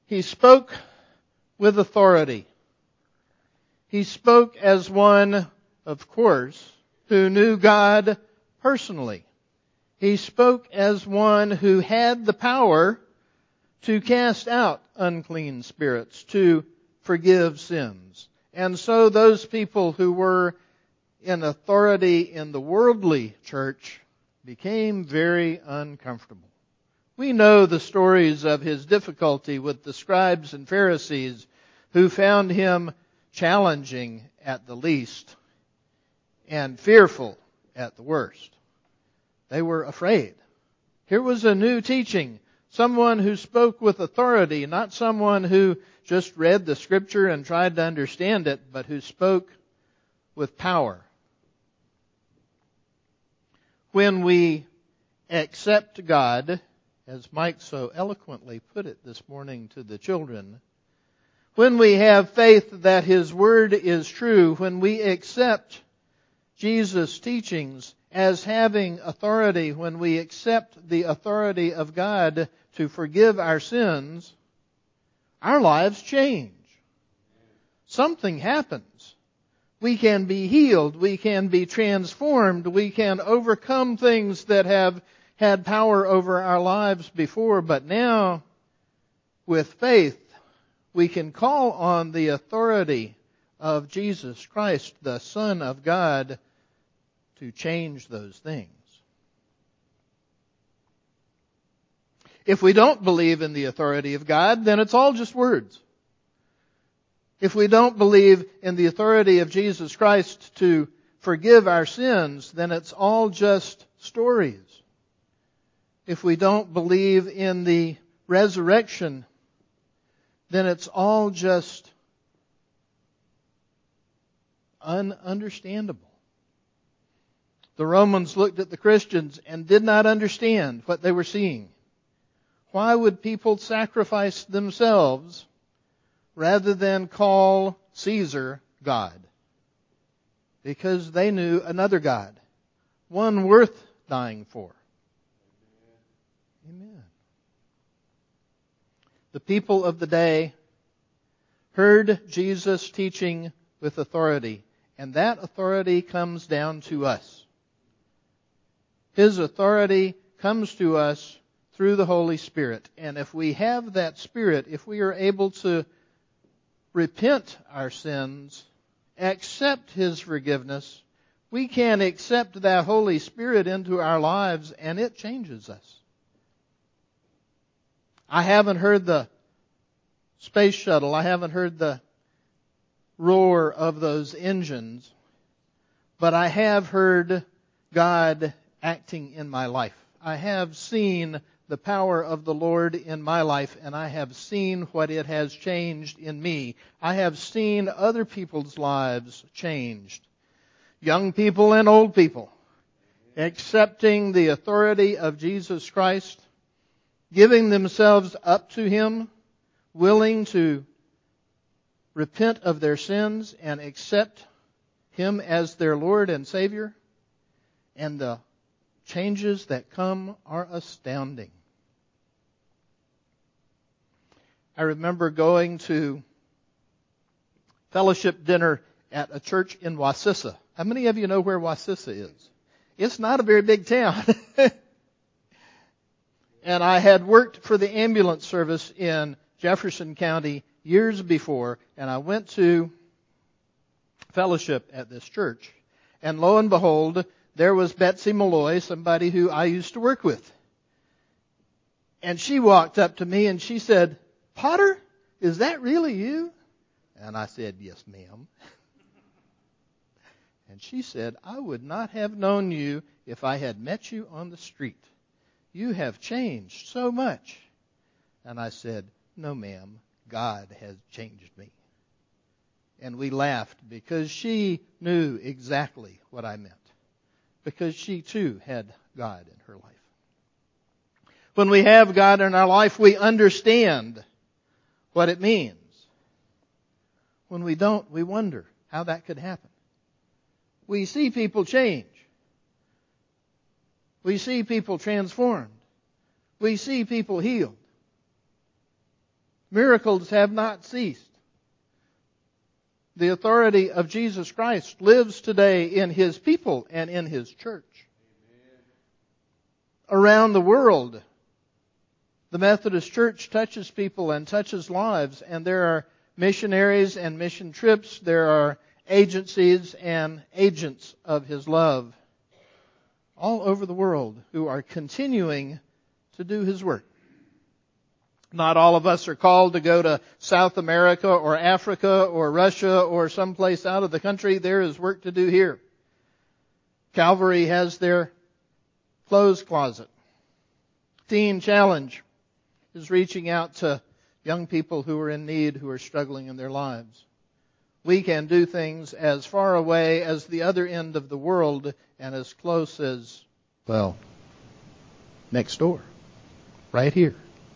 He spoke with authority. He spoke as one, of course, who knew God personally. He spoke as one who had the power to cast out unclean spirits, to forgive sins. And so those people who were in authority in the worldly church became very uncomfortable. We know the stories of his difficulty with the scribes and Pharisees who found him challenging at the least and fearful at the worst. They were afraid. Here was a new teaching, someone who spoke with authority, not someone who just read the scripture and tried to understand it, but who spoke with power. When we accept God, as Mike so eloquently put it this morning to the children, when we have faith that His Word is true, when we accept Jesus' teachings as having authority, when we accept the authority of God to forgive our sins, our lives change. Something happens. We can be healed. We can be transformed. We can overcome things that have had power over our lives before. But now, with faith, we can call on the authority of Jesus Christ, the Son of God, to change those things. If we don't believe in the authority of God, then it's all just words. If we don't believe in the authority of Jesus Christ to forgive our sins, then it's all just stories. If we don't believe in the resurrection, then it's all just ununderstandable. The Romans looked at the Christians and did not understand what they were seeing. Why would people sacrifice themselves rather than call Caesar God? Because they knew another God, one worth dying for. Amen. The people of the day heard Jesus teaching with authority, and that authority comes down to us. His authority comes to us through the Holy Spirit. And if we have that Spirit, if we are able to repent our sins, accept His forgiveness, we can accept that Holy Spirit into our lives and it changes us. I haven't heard the space shuttle. I haven't heard the roar of those engines, but I have heard God acting in my life. I have seen the power of the Lord in my life, and I have seen what it has changed in me. I have seen other people's lives changed. Young people and old people accepting the authority of Jesus Christ, giving themselves up to Him, willing to repent of their sins and accept Him as their Lord and Savior. And the changes that come are astounding. I remember going to fellowship dinner at a church in Wassissa. How many of you know where Wassissa is? It's not a very big town. And I had worked for the ambulance service in Jefferson County years before, and I went to fellowship at this church. And lo and behold, there was Betsy Malloy, somebody who I used to work with. And she walked up to me and she said, "Potter, is that really you?" And I said, "Yes, ma'am." And she said, "I would not have known you if I had met you on the street. You have changed so much." And I said, "No, ma'am, God has changed me." And we laughed because she knew exactly what I meant. Because she too had God in her life. When we have God in our life, we understand what it means. When we don't, we wonder how that could happen. We see people change. We see people transformed. We see people healed. Miracles have not ceased. The authority of Jesus Christ lives today in His people and in His church. Around the world, the Methodist Church touches people and touches lives, and there are missionaries and mission trips. There are agencies and agents of His love all over the world who are continuing to do His work. Not all of us are called to go to South America or Africa or Russia or someplace out of the country. There is work to do here. Calvary has their clothes closet. Teen Challenge is reaching out to young people who are in need, who are struggling in their lives. We can do things as far away as the other end of the world and as close as, well, next door, right here.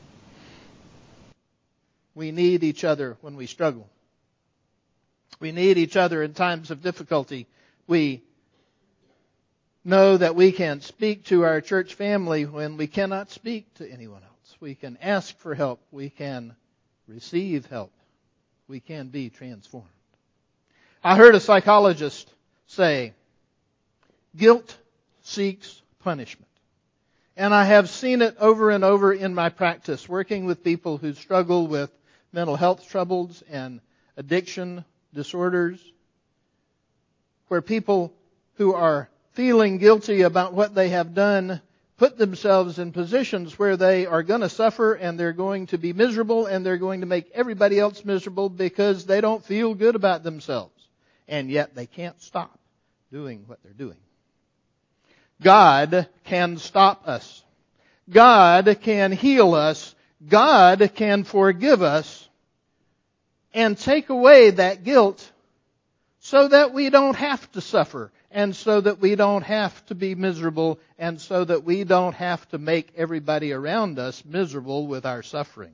We need each other when we struggle. We need each other in times of difficulty. We know that we can speak to our church family when we cannot speak to anyone else. We can ask for help. We can receive help. We can be transformed. I heard a psychologist say, guilt seeks punishment. And I have seen it over and over in my practice, working with people who struggle with mental health troubles and addiction disorders, where people who are feeling guilty about what they have done put themselves in positions where they are going to suffer and they're going to be miserable and they're going to make everybody else miserable because they don't feel good about themselves. And yet they can't stop doing what they're doing. God can stop us. God can heal us. God can forgive us and take away that guilt so that we don't have to suffer and so that we don't have to be miserable and so that we don't have to make everybody around us miserable with our suffering.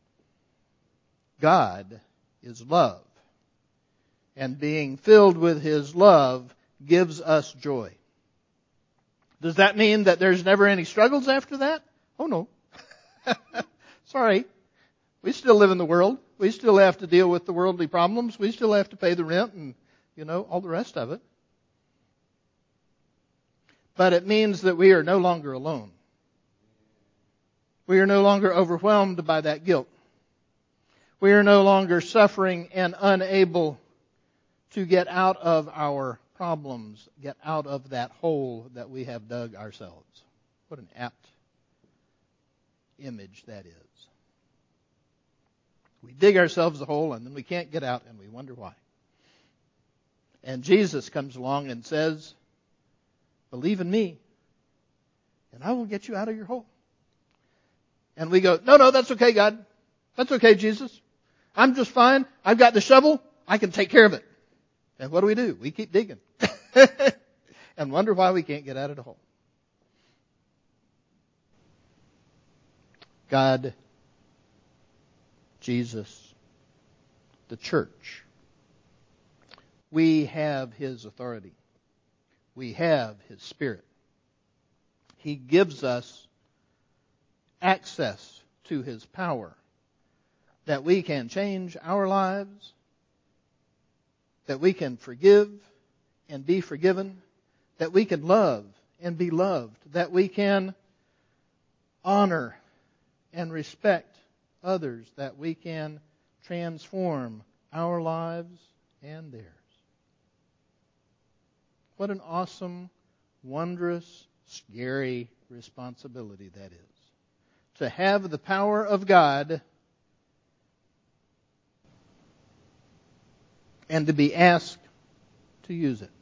God is love. And being filled with His love gives us joy. Does that mean that there's never any struggles after that? Oh no. Sorry. We still live in the world. We still have to deal with the worldly problems. We still have to pay the rent and, all the rest of it. But it means that we are no longer alone. We are no longer overwhelmed by that guilt. We are no longer suffering and unable to get out of our problems, get out of that hole that we have dug ourselves. What an apt image that is. We dig ourselves a hole and then we can't get out and we wonder why. And Jesus comes along and says, believe in me and I will get you out of your hole. And we go, no, that's okay, God. That's okay, Jesus. I'm just fine. I've got the shovel. I can take care of it. And what do? We keep digging and wonder why we can't get out of the hole. God, Jesus, the church, we have His authority. We have His Spirit. He gives us access to His power that we can change our lives, that we can forgive and be forgiven, that we can love and be loved, that we can honor and respect others, that we can transform our lives and theirs. What an awesome, wondrous, scary responsibility that is. To have the power of God and to be asked to use it.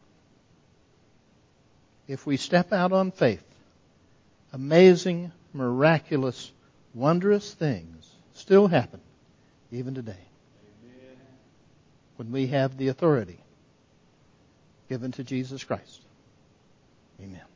If we step out on faith, amazing, miraculous, wondrous things still happen even today. Amen. When we have the authority given to Jesus Christ. Amen.